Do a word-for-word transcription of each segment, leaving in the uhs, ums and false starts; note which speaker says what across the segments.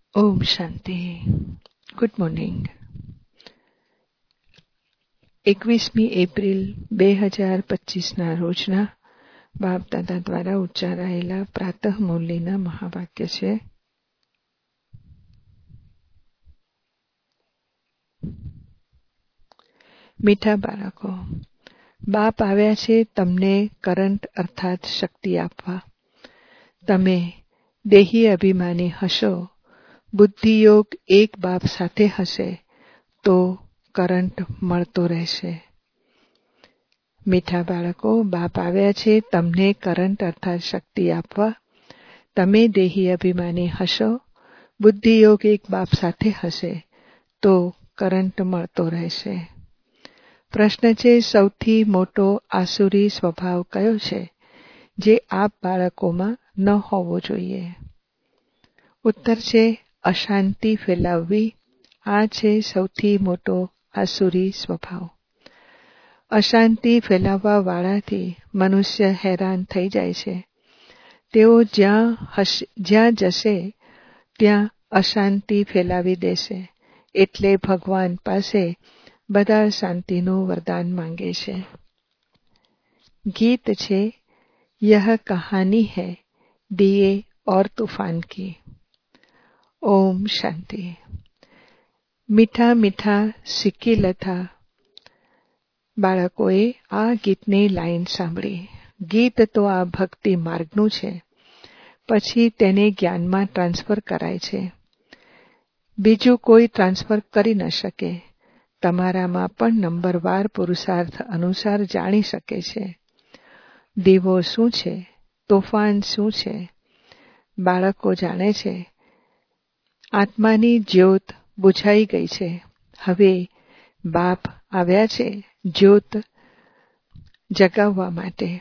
Speaker 1: ઓમ શાંતિ. Good morning. એકવીસમી April બે હજાર પચીસના રોજના બાપ દાદા દ્વારા ઉચ્ચારાયેલા પ્રાતઃ મુરલીના મહાવાક્ય છે. મીઠા બાળકો, બાપ આવ્યા છે તમને કરંટ અર્થાત શક્તિ આપવા. તમે દેહી અભિમાની હશો, બુદ્ધિયોગ એક બાપ સાથે હશે તો કરંટ મળતો રહેશે. મીઠા બાળકો, બાપ આવ્યા છે તમને કરંટ અર્થાત શક્તિ આપવા. તમે દેહી અભિમાની હશો, બુદ્ધિયોગ એક બાપ સાથે હશે તો કરંટ મળતો રહેશે. પ્રશ્ન છે, સૌથી મોટો આસુરી સ્વભાવ કયો છે જે આપ બાળકોમાં ન હોવો જોઈએ? ઉત્તર છે, અશાંતિ ફેલાવવી. આ છે સૌથી મોટો આસુરી સ્વભાવ. અશાંતિ ફેલાવવા વાળાથી મનુષ્ય હેરાન થઈ જાય છે. તેઓ જ્યાં હશે જ્યાં જશે ત્યાં અશાંતિ ફેલાવી દેશે. એટલે ભગવાન પાસે બધા શાંતિનું વરદાન માંગે છે. ગીત છે, યહ કહાની હૈ દિયે ઓર તૂફાન કી. ઓમ શાંતિ. મીઠા મીઠા સિક્કીલતા બાળકોએ આ ગીતની લાઈન સાંભળી. ગીત તો આ ભક્તિ માર્ગનું છે, પછી તેને જ્ઞાનમાં ટ્રાન્સફર કરાય છે. બીજું કોઈ ટ્રાન્સફર કરી ન શકે. તમારામાં પણ નંબરવાર પુરુષાર્થ અનુસાર જાણી શકે છે. દીવો શું છે, તોફાન શું છે. બાળકો જાણે છે આત્માની જ્યોત બુઝાઈ ગઈ છે. હવે બાપ આવ્યા છે જ્યોત જગાવવા માટે.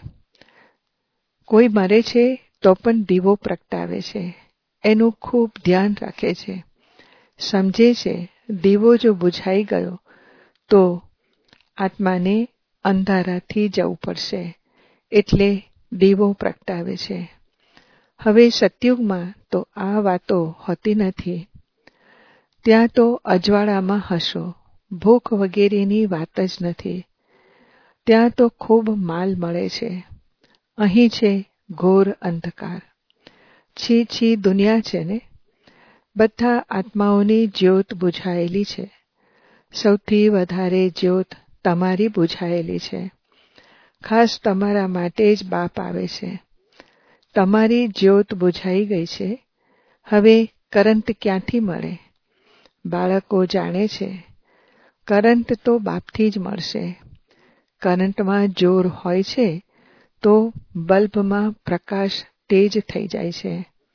Speaker 1: કોઈ મરે છે તો પણ દીવો પ્રગટાવે છે. એનું ખૂબ ધ્યાન રાખે છે. સમજે છે દીવો જો બુઝાઈ ગયો તો આત્માને અંધારાથી જવું પડશે, એટલે દીવો પ્રગટાવે છે. હવે સતયુગમાં તો આ વાતો હોતી નથી. ત્યાં તો અજવાળામાં હશો, ભૂખ વગેરેની વાત જ નથી. ત્યાં તો ખૂબ માલ મળે છે. અહીં છે ઘોર અંધકાર. છી છી દુનિયા છે ને. બધા આત્માઓની જ્યોત બુઝાયેલી છે. સૌથી વધારે જ્યોત તમારી બુઝાયેલી છે. ખાસ તમારા માટે જ બાપ આવે છે. તમારી જ્યોત બુઝાઈ ગઈ છે. હવે કરંટ ક્યાંથી મળે? બાળકો જાણે છે કરંટ તો બાપથી જ મળશે. કરંટમાં જોર હોય છે તો બલ્બમાં પ્રકાશ તેજ થઈ જાય છે.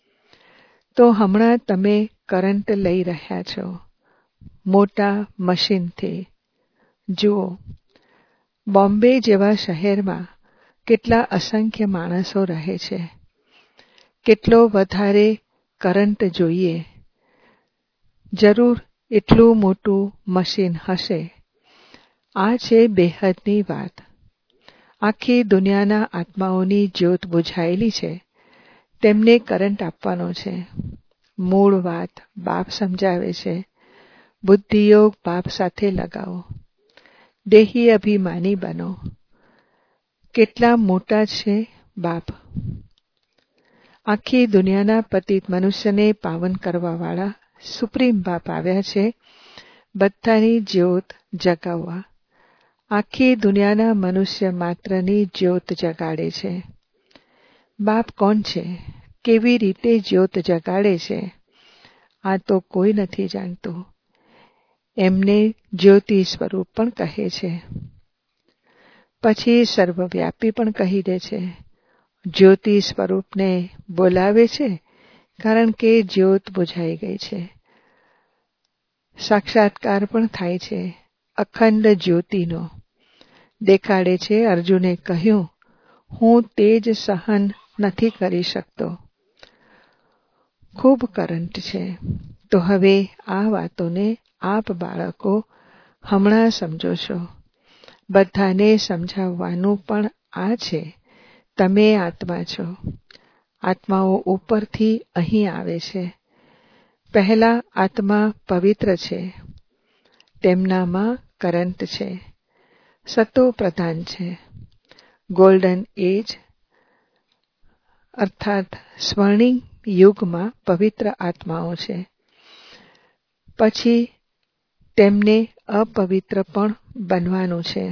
Speaker 1: તો હમણાં તમે કરંટ લઈ રહ્યા છો મોટા મશીનથી. જુઓ, બોમ્બે જેવા શહેરમાં કેટલા અસંખ્ય માણસો રહે છે. કેટલો વધારે કરંટ જોઈએ, જરૂર એટલું મોટું મશીન હશે. આ છે બેહદની વાત. આખી દુનિયાના આત્માઓની જ્યોત બુઝાયેલી છે. તેમને કરંટ આપવાનો છે. મૂળ વાત બાપ સમજાવે છે. બુદ્ધિયોગ બાપ સાથે લગાવો. દેહી અભિમાની બનો. કેટલા મોટા છે બાપ. આખી દુનિયાના પતિત મનુષ્યને પાવન કરવા વાળા સુપ્રીમ બાપ આવ્યા છે બધાની જ્યોત જગાવવા. આખી દુનિયાના મનુષ્ય માત્રની જ્યોત જગાડે છે. બાપ કોણ છે, કેવી રીતે જ્યોત જગાડે છે, આ તો કોઈ નથી જાણતું. એમને જ્યોતિ સ્વરૂપ પણ કહે છે. પછી સર્વવ્યાપી પણ કહી દે છે. જ્યોતિ સ્વરૂપને બોલાવે છે કારણ કે જ્યોત બુઝાઈ ગઈ છે. સાક્ષાત્કાર પણ થાય છે અખંડ જ્યોતિનો. દેખાડે છે. અર્જુને કહ્યું, હું તેજ સહન નથી કરી શકતો. ખૂબ કરંટ છે. તો હવે આ વાતોને આપ બાળકો હમણાં સમજો છો. બધાને સમજાવવાનું પણ આ છે. તમે આત્મા છો. આત્માઓ ઉપરથી અહીં આવે છે. પહેલા આત્મા પવિત્ર છે, તેમનામાં કરંટ છે, સતો પ્રધાન છે. ગોલ્ડન એજ અર્થાત સ્વર્ણિમ યુગમાં પવિત્ર આત્માઓ છે. પછી તેમને અપવિત્ર પણ બનવાનું છે.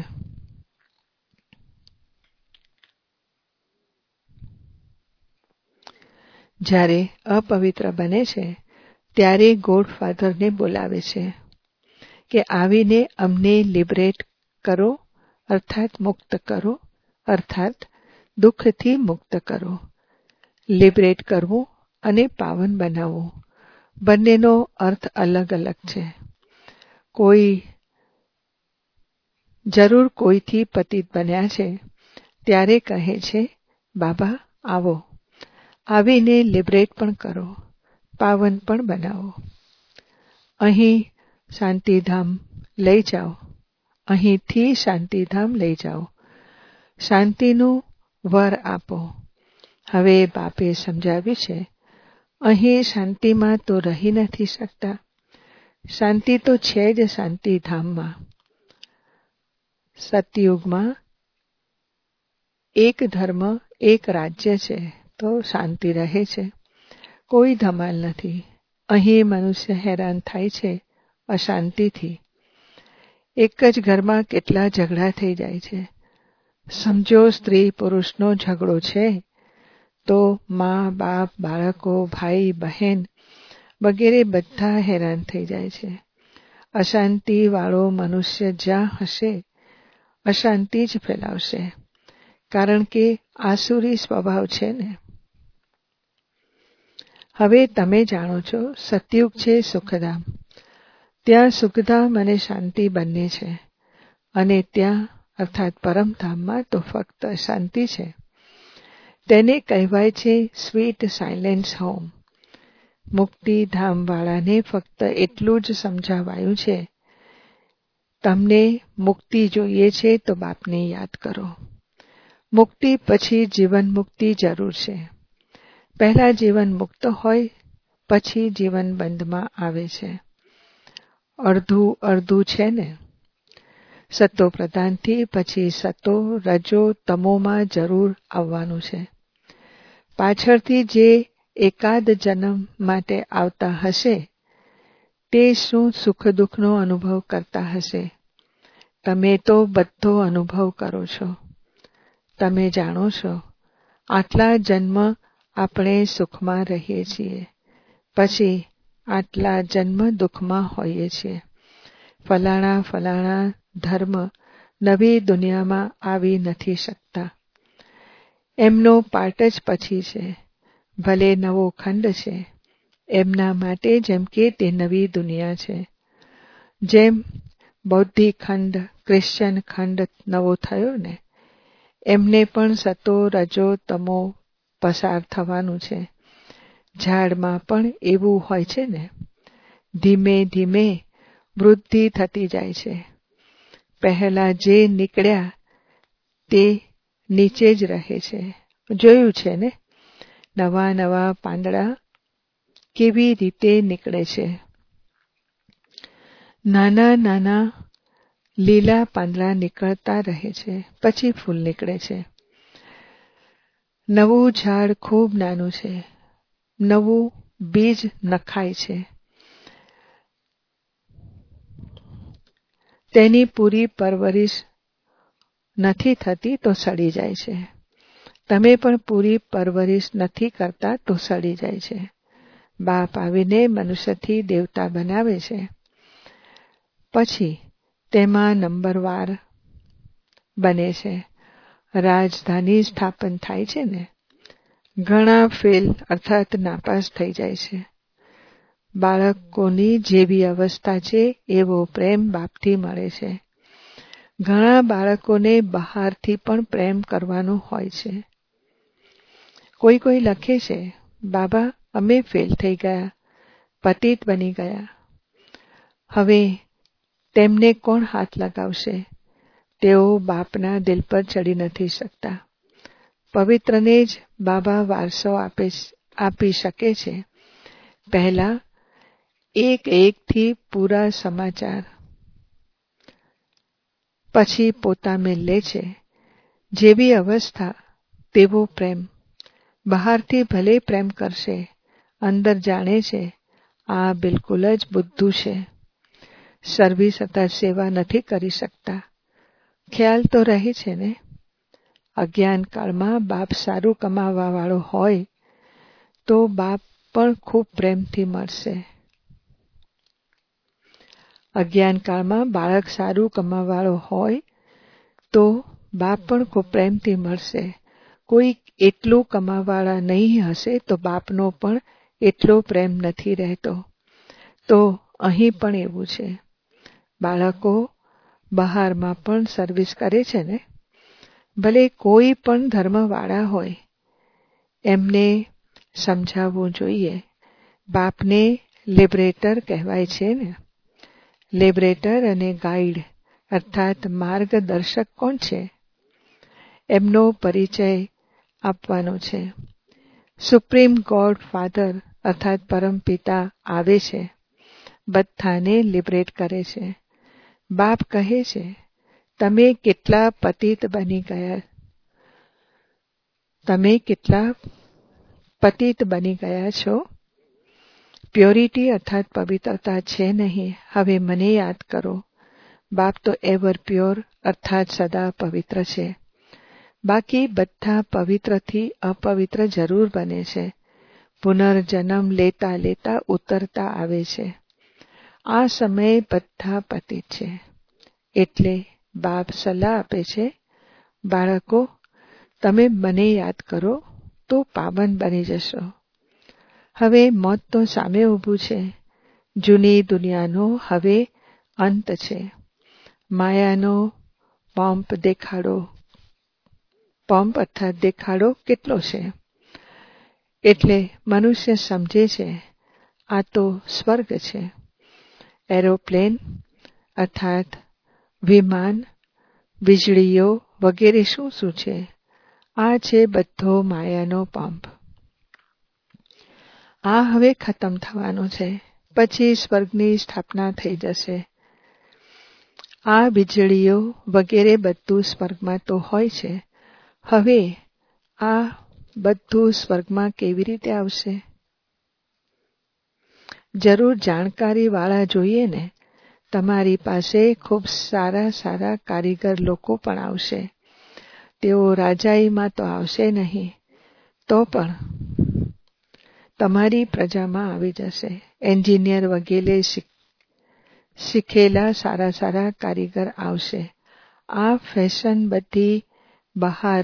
Speaker 1: જ્યારે અપવિત્ર બને છે ત્યારે ગોડફાધરને બોલાવે છે કે આવીને અમને લિબરેટ કરો, અર્થાત મુક્ત કરો, અર્થાત દુઃખથી મુક્ત કરો. લિબરેટ કરવું અને પાવન બનાવવું બંનેનો અર્થ અલગ અલગ છે. કોઈ જરૂર કોઈથી પતિત બન્યા છે ત્યારે કહે છે, બાબા આવો, આવીને લિબરેટ પણ કરો, પાવન પણ બનાવો. અહીં શાંતિધામ લઈ જાઓ, અહીંથી શાંતિધામ લઈ જાઓ, શાંતિનું વર આપો. હવે બાપે સમજાવ્યું છે, અહીં શાંતિમાં તો રહી નથી શકતા. શાંતિ તો છે જ શાંતિધામમાં. સતયુગમાં એક ધર્મ, એક રાજ્ય છે તો શાંતિ રહે છે, કોઈ ધમાલ નથી. અહીં મનુષ્ય હેરાન થાય છે અશાંતિથી. એક જ ઘરમાં કેટલા ઝઘડા થઈ જાય છે. સમજો સ્ત્રી પુરુષનો ઝઘડો છે તો મા બાપ, બાળકો, ભાઈ બહેન વગેરે બધા હેરાન થઈ જાય છે. અશાંતિ વાળો મનુષ્ય જ્યાં હશે અશાંતિ જ ફેલાવશે, કારણ કે આસુરી સ્વભાવ છે ને. હવે તમે જાણો છો સતયુગ છે સુખધામ. ત્યાં સુખધામ અને શાંતિ બંને છે, અને ત્યાં અર્થાત પરમધામમાં તો ફક્ત શાંતિ છે. તેને કહેવાય છે સ્વીટ સાયલેન્સ હોમ. મુક્તિધામવાળાને ફક્ત એટલું જ સમજાવાયું છે, તમને મુક્તિ જોઈએ છે તો બાપને યાદ કરો. મુક્તિ પછી જીવન મુક્તિ જરૂર છે. પહેલા જીવન મુક્ત હોય, પછી જીવન બંધમાં આવે છે. અડધું અડધું છે ને. સતો પ્રધાનથી પછી સતો રજો તમોમાં જરૂર આવવાનું છે. પાછળથી જે એકાદ જન્મ માટે આવતા હશે તે શું સુખ દુઃખનો અનુભવ કરતા હશે. તમે તો બધો અનુભવ કરો છો. તમે જાણો છો આટલા જન્મ આપણે સુખમાં રહીએ છીએ, પછી આટલા જન્મ દુઃખમાં હોઈએ છીએ. ફલાણા ફલાણા ધર્મ નવી દુનિયામાં આવી નથી શકતા. એમનો પાર્ટ જ પછી છે. ભલે નવો ખંડ છે, એમના માટે જેમ કે તે નવી દુનિયા છે. જેમ બૌદ્ધિક ખંડ, ક્રિશ્ચન ખંડ નવો થયો ને, એમને પણ સતો રજો તમો પસાર થવાનું છે. ઝાડમાં પણ એવું હોય છે ને, ધીમે ધીમે વૃદ્ધિ થતી જાય છે. પહેલા જે નીકળ્યા તે નીચે જ રહે છે. જોયું છે ને, નવા નવા પાંદડા કેવી રીતે નીકળે છે. નાના નાના લીલા પાંદડા નીકળતા રહે છે, પછી ફૂલ નીકળે છે. નવું ઝાડ ખૂબ નાનું છે, નવું બીજ નખાય છે. તેની પૂરી પરવરિશ નથી થતી તો સડી જાય છે. તમે પણ પૂરી પરવરિશ નથી કરતા તો સડી જાય છે. બાપ આવીને મનુષ્યથી દેવતા બનાવે છે. પછી તેમાં નંબરવાર બને છે. રાજધાની સ્થાપન થાય છે ને, ઘણા ફેલ અર્થાત નાપાસ થઈ જાય છે. બાળકોની જેવી અવસ્થા છે એવો પ્રેમ બાપથી મળે છે. ઘણા બાળકોને બહારથી પણ પ્રેમ કરવાનો હોય છે. કોઈ કોઈ લખે છે, બાબા અમે ફેલ થઈ ગયા, પતિત બની ગયા. હવે તેમને કોણ હાથ લગાવશે? તેઓ બાપના દિલ પર ચડી નથી શકતા. પવિત્રને જ બાબા વારસો આપે આપી શકે છે. પહેલા એક એકથી પૂરા સમાચાર પછી પોતાને લે છે. જેવી અવસ્થા તેવો પ્રેમ. બહારથી ભલે પ્રેમ કરશે, અંદર જાણે છે આ બિલકુલ જ બુદ્ધુ છે. સર્વિસ અથવા સેવા નથી કરી શકતા. ખ્યાલ તો રહે છે ને. અજ્ઞાન કાળમાં બાપ સારું કમાવા વાળો હોય તો બાપ પણ ખૂબ પ્રેમથી મળશે. અજ્ઞાન કાળમાં બાળક સારું કમાવાવાળો હોય તો બાપ પણ ખૂબ પ્રેમથી મળશે. કોઈ એટલું કમાવાવાળા નહીં હશે તો બાપનો પણ એટલો પ્રેમ નથી રહેતો. તો અહીં પણ એવું છે. બાળકો બહારમાં પણ સર્વિસ કરે છે ને. ભલે કોઈ પણ ધર્મવાળા હોય, એમને સમજાવવું જોઈએ. બાપને લિબરેટર કહેવાય છે ને. લિબરેટર અને ગાઈડ અર્થાત માર્ગદર્શક કોણ છે? એમનો પરિચય આપવાનો છે. સુપ્રીમ ગોડ ફાધર અર્થાત પરમપિતા આવે છે, બધાને લિબરેટ કરે છે. બાપ કહે છે, તમે કેટલા પતિત બની ગયા, તમે કેટલા પતિત બની ગયા છો. પ્યોરિટી અર્થાત પવિત્રતા છે નહીં. હવે મને યાદ કરો. બાપ તો એવર પ્યોર અર્થાત સદા પવિત્ર છે. બાકી બધા પવિત્રથી અપવિત્ર જરૂર બને છે. પુનર્જન્મ લેતા લેતા ઉતરતા આવે છે. આ સમયે બધા પતિત છે. એટલે બાપ સલાહ આપે છે, બાળકો તમે મને યાદ કરો તો પાવન બની જશો. હવે મોત તો સામે ઊભું છે. જૂની દુનિયાનો હવે અંત છે. માયાનો પંપ દેખાડો, પંપ અર્થાત દેખાડો કેટલો છે. એટલે મનુષ્ય સમજે છે આ તો સ્વર્ગ છે. એરોપ્લેન અર્થાત વિમાન, વીજળીઓ વગેરે શું શું છે? આ છે બધો માયાનો પંપ. આ હવે ખતમ થવાનો છે. પછી સ્વર્ગની સ્થાપના થઈ જશે. આ વીજળીઓ વગેરે બધું સ્વર્ગમાં તો હોય છે. હવે આ બધું સ્વર્ગમાં કેવી રીતે આવશે? જરૂર જાણકારી વાળા જોઈએ ને. તમારી પાસે ખૂબ સારા સારા કારીગર લોકો પણ આવશે. તેઓ રાજાઈમાં તો આવશે નહીં, તો પણ તમારી પ્રજામાં આવી જશે. એન્જિનિયર વગેરે શીખેલા સારા સારા કારીગર આવશે. આ ફેશન બધી બહાર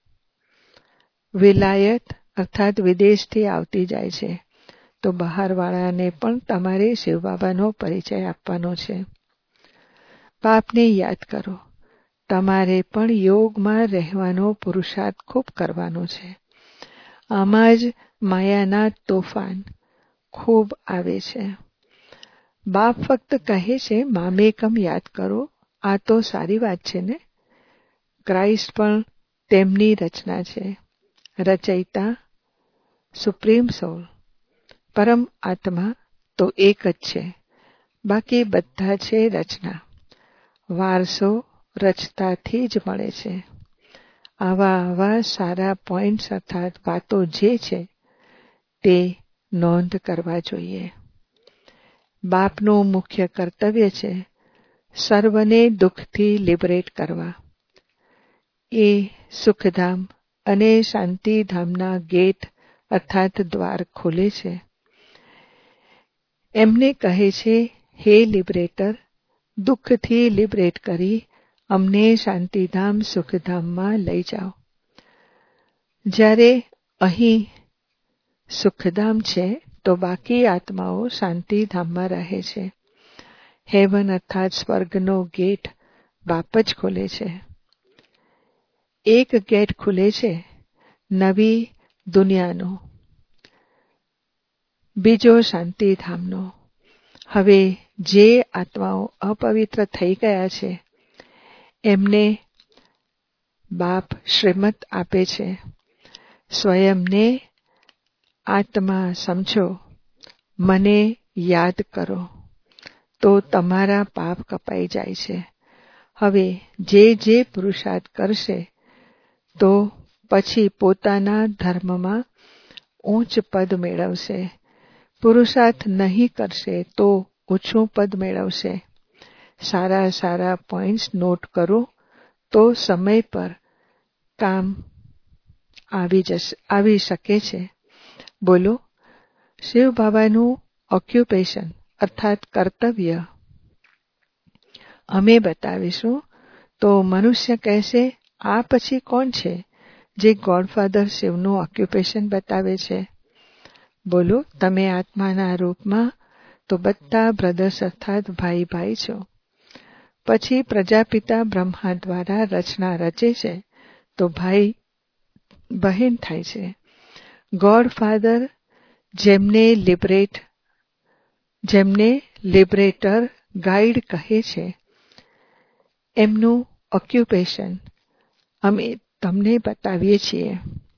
Speaker 1: વિલાયત અર્થાત વિદેશથી આવતી જાય છે. તો બહારવાળાને પણ તમારે શિવબાબાનો પરિચય આપવાનો છે. બાપને યાદ કરો. તમારે પણ યોગમાં રહેવાનો પુરુષાર્થ ખૂબ કરવાનો છે. આમાં જ માયાના તોફાન ખૂબ આવે છે. બાપ ફક્ત કહે છે મામેકમ યાદ કરો. આ તો સારી વાત છે ને. ક્રાઇસ્ટ પણ તેમની રચના છે. રચયિતા સુપ્રીમ સોલ પરમ આત્મા તો એક જ છે. બાકી બધા છે રચના. વારસો રચતાથી જ મળે છે. આવા આવા સારા પોઈન્ટ્સ અર્થાત વાતો જે છે તે નોંધ કરવા જોઈએ. બાપનું મુખ્ય કર્તવ્ય છે સર્વને દુઃખથી લિબરેટ કરવા. એ સુખધામ અને શાંતિધામના ગેટ અર્થાત દ્વાર ખોલે છે. એમને કહે છે, હે લિબરેટર, દુઃખથી લિબરેટ કરી અમને શાંતિધામ સુખધામમાં લઈ જાઓ. જ્યારે અહીં સુખધામ છે તો બાકી આત્માઓ શાંતિધામમાં રહે છે. હેવન અર્થાત સ્વર્ગનો ગેટ બાપ જ ખોલે છે. એક ગેટ ખુલે છે નવી દુનિયાનો, બીજો શાંતિધામનો. હવે જે આત્માઓ અપવિત્ર થઈ ગયા છે એમને બાપ શ્રીમત આપે છે. સ્વયંને આત્મા સમજો, મને યાદ કરો તો તમારા પાપ કપાઈ જાય છે. હવે જે જે પુરુષાર્થ કરશે તો પછી પોતાના ધર્મમાં ઉચ્ચ પદ મેળવશે. પુરુષાર્થ નહીં કરશે તો ઓછું પદ મેળવશે. સારા સારા પોઈન્ટ્સ નોટ કરો તો સમય પર કામ આવી જશે આવી શકે છે. બોલો, શિવ બાબાનું ઓક્યુપેશન અર્થાત કર્તવ્ય અમે બતાવીશું તો મનુષ્ય કહેશે, આ પછી કોણ છે જે ગોડફાધર શિવનું ઓક્યુપેશન બતાવે છે? બોલો, તમે આત્માના રૂપમાં તો બધા બ્રધર્સ અર્થાત ભાઈ ભાઈ છો. પછી પ્રજાપિતા બ્રહ્મા દ્વારા રચના રચે છે તો ભાઈ બહેન થાય છે. ગોડફાધર જેમને લિબરેટ જેમને લિબરેટર ગાઈડ કહે છે, એમનું ઓક્યુપેશન અમે તમને બતાવીએ છીએ.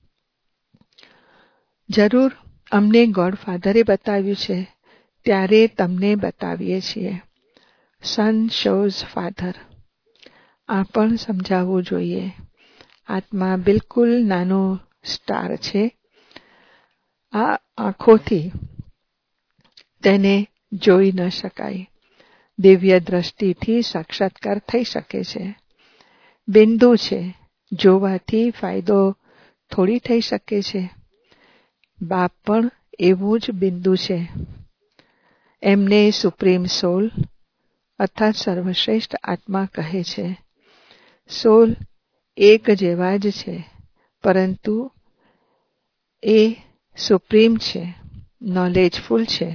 Speaker 1: જરૂર અમને ગોડફાધરે બતાવ્યું છે ત્યારે તમને બતાવીએ છીએ. Son shows father. આ પણ સમજાવવું જોઈએ. આત્મા બિલકુલ નાનો સ્ટાર છે. આ આંખોથી તેને જોઈ ન શકાય. દિવ્ય દ્રષ્ટિથી સાક્ષાત્કાર થઈ શકે છે. બિંદુ છે, જોવાથી ફાયદો થોડી થઈ શકે છે. બાપ પણ એવું જ બિંદુ છે. એમને સુપ્રીમ સોલ અર્થાત સર્વશ્રેષ્ઠ આત્મા કહે છે. સોલ એક જેવા જ છે, પરંતુ એ સુપ્રીમ છે, નોલેજફુલ છે,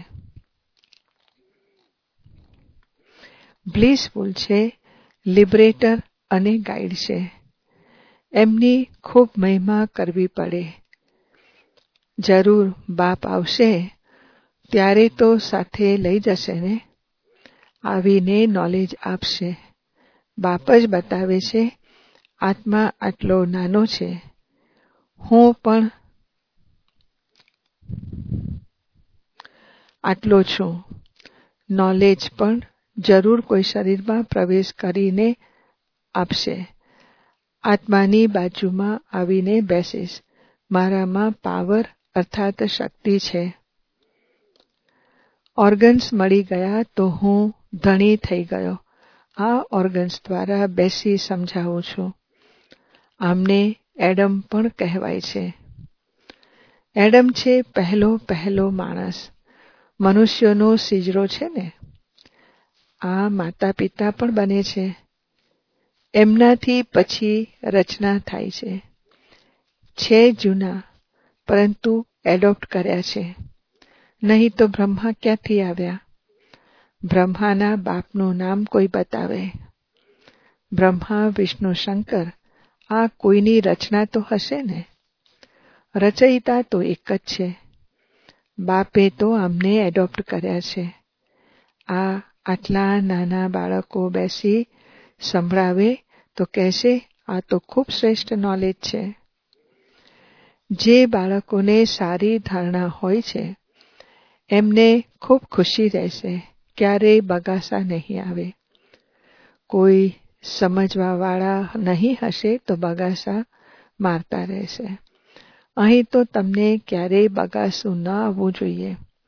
Speaker 1: બ્લિસફુલ છે, લિબરેટર અને ગાઈડ છે. એમની ખૂબ મહિમા કરવી પડે. જરૂર બાપ આવશે ત્યારે તો સાથે લઈ જશે ને, આવીને નોલેજ આપશે. બાપ જ બતાવે છે આત્મા આટલો નાનો છે, હું પણ આટલો છું. નોલેજ પણ જરૂર કોઈ શરીરમાં પ્રવેશ કરીને આપશે. આત્માની બાજુમાં આવીને બેસીશ. મારામાં પાવર અર્થાત શક્તિ છે. ઓર્ગન્સ મળી ગયા તો હું ધણી થઈ ગયો. આ ઓર્ગન્સ દ્વારા બેસી સમજાવું છું. આમને એડમ પણ કહેવાય છે. એડમ છે પહેલો પહેલો માણસ. મનુષ્યનો સિજરો છે ને, આ માતા પિતા પણ બને છે. એમનાથી પછી રચના થાય છે. છે જૂના, પરંતુ એડોપ્ટ કર્યા છે. નહીં તો બ્રહ્મા ક્યાંથી આવ્યા? બ્રહ્માના બાપનું નામ કોઈ બતાવે. બ્રહ્મા, વિષ્ણુ, શંકર આ કોઈની રચના તો હશે ને. રચયિતા તો એક જ છે. બાપે તો અમને એડોપ્ટ કર્યા છે. આ આટલા નાના બાળકો બેસી સંભળાવે તો કહેશે, આ તો ખૂબ શ્રેષ્ઠ નોલેજ છે. જે બાળકોને સારી ધારણા હોય છે એમને ખૂબ ખુશી રહેશે. ક્યારેય બગાસા નહીં આવે. કોઈ સમજવાવાળા નહીં હશે તો બગાસા મારતા રહેશે. અહીં તો તમને ક્યારેય બગાસું ન આવવું જોઈએ.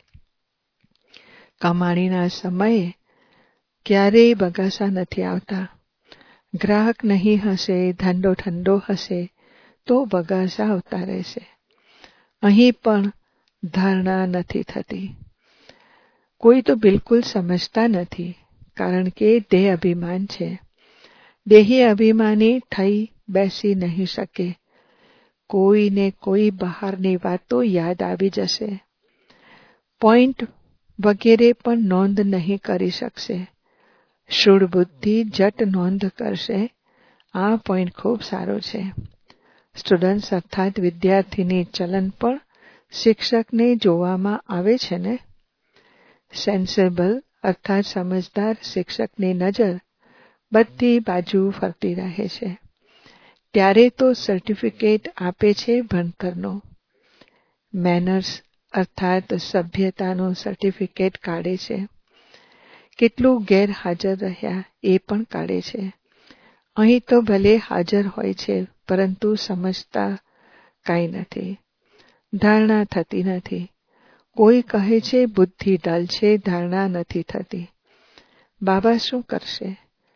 Speaker 1: કમાણીના સમયે ક્યારેય બગાસા નથી આવતા. ગ્રાહક નહીં હશે, ધંધો ઠંડો હશે તો બગાસા આવતા રહેશે. અહીં પણ ધારણા નથી થતી. કોઈ તો બિલકુલ સમજતા નથી, કારણ કે દેહ અભિમાન છે. દેહી અભિમાની થઈ બેસી નહીં શકે. કોઈને કોઈ બહારની વાતો યાદ આવી જશે. પોઈન્ટ વગેરે પણ નોંધ નહીં કરી શકશે. શુડ બુદ્ધિ જટ નોંધ કરશે. આ પોઈન્ટ ખૂબ સારો છે. સ્ટુડન્ટ્સ અર્થાત વિદ્યાર્થીની ચલન પણ શિક્ષકને જોવામાં આવે છે ને. સેન્સેબલ અર્થાત સમજદાર શિક્ષકની નજર બધી બાજુ ફરતી રહે છે. ત્યારે તો સર્ટિફિકેટ આપે છે ભણતરનો. મેનર્સ અર્થાત સભ્યતાનું સર્ટિફિકેટ કાઢે છે. કેટલું ગેરહાજર રહ્યા એ પણ કાઢે છે. અહીં તો ભલે હાજર હોય છે, પરંતુ સમજતા કાંઈ નથી. ધારણા થતી નથી. કોઈ કહે છે બુદ્ધિ ડલ છે, ધારણા નથી થતી. બાબા શું કરશે?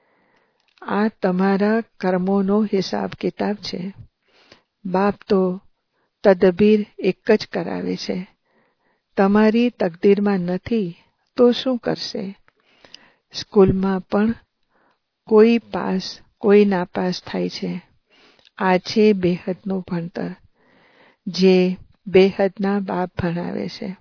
Speaker 1: આ તમારા કર્મોનો હિસાબ કિતાબ છે. બાપ તો તદબીર એક જ કરાવે છે. તમારી તકદીરમાં નથી તો શું કરશે? સ્કૂલમાં પણ કોઈ પાસ કોઈ નાપાસ થાય છે. આ છે બેહદનું ભણતર, જે બેહદના બાપ ભણાવે છે.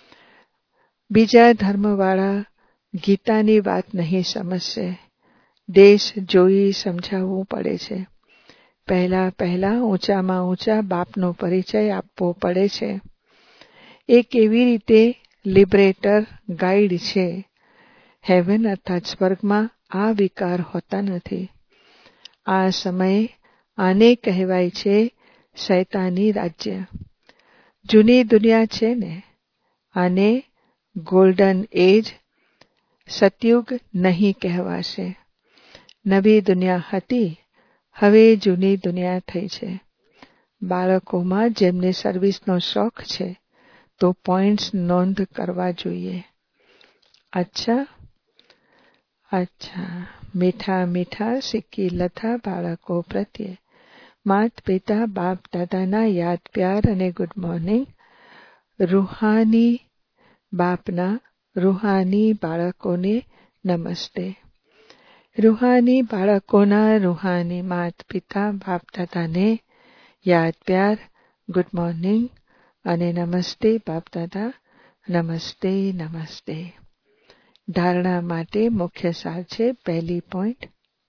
Speaker 1: બીજા ધર્મવાળા ગીતાની વાત નહીં સમજશે. દેશ જોઈ સમજાવવું પડે છે. પહેલા પહેલા ઊંચામાં ઊંચા બાપનો પરિચય આપવો પડે છે. એ કેવી રીતે લિબરેટર ગાઈડ છે. હેવન અર્થાત સ્વર્ગમાં આ વિકાર હોતા નથી. આ સમયે આને કહેવાય છે શૈતાની રાજ્ય. જૂની દુનિયા છે ને, આને ગોલ્ડન એજ સતયુગ નહીં કહેવાશે. નવી દુનિયા હતી, હવે જૂની દુનિયા થઈ છે. બાળકોમાં જેમને સર્વિસનો શોખ છે તો પોઈન્ટ્સ નોંધ કરવા જોઈએ. અચ્છા અચ્છા મીઠા મીઠા સિક્કી લથા બાળકો પ્રત્યે માત પિતા બાપ દાદાના યાદ પ્યાર અને ગુડ મોર્નિંગ. રૂહાની બાપના રૂહાની બાળકોને નમસ્તે. રૂહાની બાળકોના રૂહાની માત પિતા બાપ દાદાને યાદ પ્યાર, ગુડ મોર્નિંગ અને નમસ્તે બાપ દાદા. નમસ્તે નમસ્તે. ધારણા માટે મુખ્ય સાર છે. પહેલી પોઈન્ટ,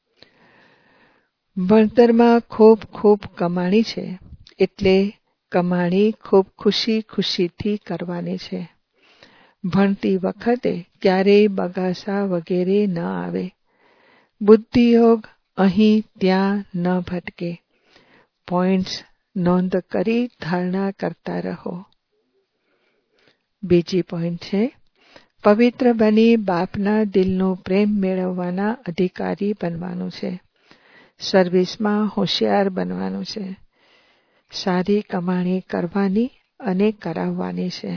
Speaker 1: ભણતરમાં ખૂબ ખૂબ કમાણી છે, એટલે કમાણી ખૂબ ખુશી ખુશીથી કરવાની છે. ભણતી વખતે ક્યારેય બગાસા વગેરે ન આવે. બુદ્ધિયોગ અહીં ત્યાં ન ભટકે. પોઈન્ટ્સ નોંધ કરી ધારણા કરતા રહો. બીજી પોઈન્ટ છે, પવિત્ર બની બાપના દિલનો પ્રેમ મેળવવાના અધિકારી બનવાનું છે. સર્વિસમાં હોશિયાર બનવાનું છે. સારી કમાણી કરવાની અને કરાવવાની છે.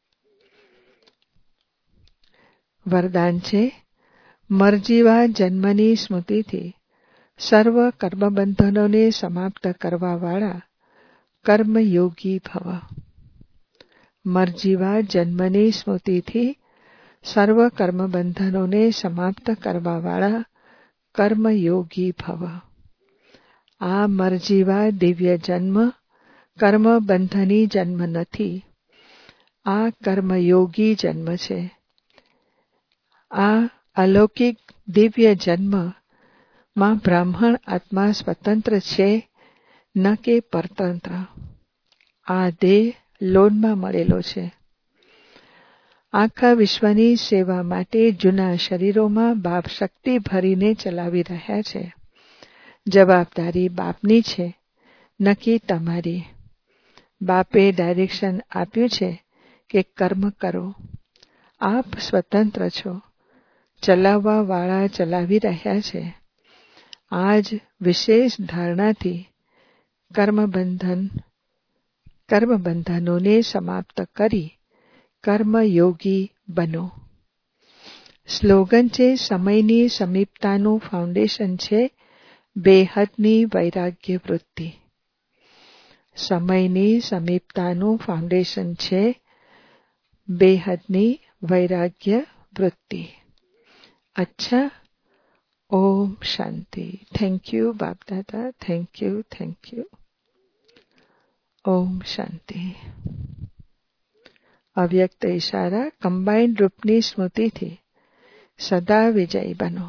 Speaker 1: વરદાન છે, મરજીવા જન્મની સ્મૃતિથી સર્વ કર્મબંધનોને સમાપ્ત કરવાવાળા કર્મયોગી ભવ. મરજીવા જન્મની સ્મૃતિથી સર્વ કર્મબંધનોને સમાપ્ત કરવાવાળા કર્મયોગી ભવ. આ મરજીવા દિવ્ય જન્મ કર્મબંધની જન્મ નથી. આ કર્મયોગી જન્મ છે. આ અલૌકિક દિવ્ય જન્મ માં બ્રાહ્મણ આત્મા સ્વતંત્ર છે, ન કે પરતંત્ર. આ દેહ લોનમાં મળેલો છે. આખા વિશ્વની સેવા માટે જૂના શરીરોમાં બાપ શક્તિ ભરીને ચલાવી રહ્યા છે. જવાબદારી બાપની છે, નક્કી તમારી. બાપે ડાયરેક્શન આપ્યું છે કે કર્મ કરો. આપ સ્વતંત્ર છો. ચલાવવા વાળા ચલાવી રહ્યા છે. આજ વિશેષ ધારણાથી કર્મબંધન કર્મબંધનોને સમાપ્ત કરી કર્મયોગી બનો. સ્લોગન છે, સમયની સમીપતાનું ફાઉન્ડેશન છે બેહદની વૈરાગ્ય વૃત્તિ. સમયની સમીપતાનું ફાઉન્ડેશન છે બેહદની વૈરાગ્ય વૃત્તિ. અચ્છા, ઓમ શાંતિ. Thank you Bap Dada. Thank you thank you. ઓમ શાંતિ. અવ્યક્ત ઇશારા, કમ્બાઇન્ડ રૂપની સ્મૃતિથી સદા વિજયી બનો.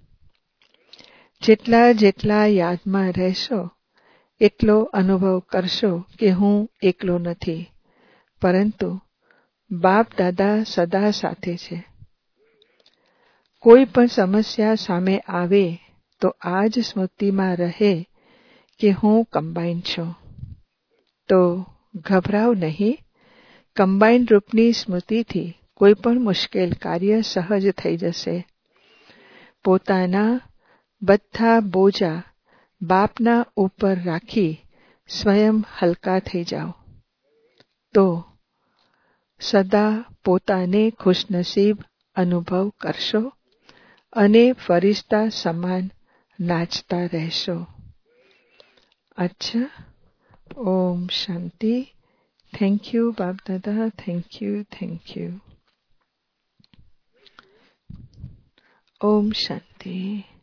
Speaker 1: જેટલા જેટલા યાદમાં રહેશો એટલો અનુભવ કરશો કે હું એકલો નથી, પરંતુ બાપ દાદા સદા સાથે છે. કોઈ પણ સમસ્યા સામે આવે તો આ જ સ્મૃતિમાં રહે કે હું કમ્બાઇન્ડ છું. તો ગભરાવ નહીં, કમ્બાઇન્ડ રૂપની સ્મૃતિથી કોઈ પણ મુશ્કેલ કાર્ય સહજ થઈ જશે. પોતાના બધા બોજા બાપના ઉપર રાખી સ્વયં હલકા થઈ જાઓ તો સદા પોતાને ખુશનસીબ અનુભવ કરશો અને ફરિશ્તા સમાન નાચતા રહેશો. અચ્છા, ઓમ શાંતિ. Thank you Bap Dada. Thank you, thank you. ઓમ શાંતિ.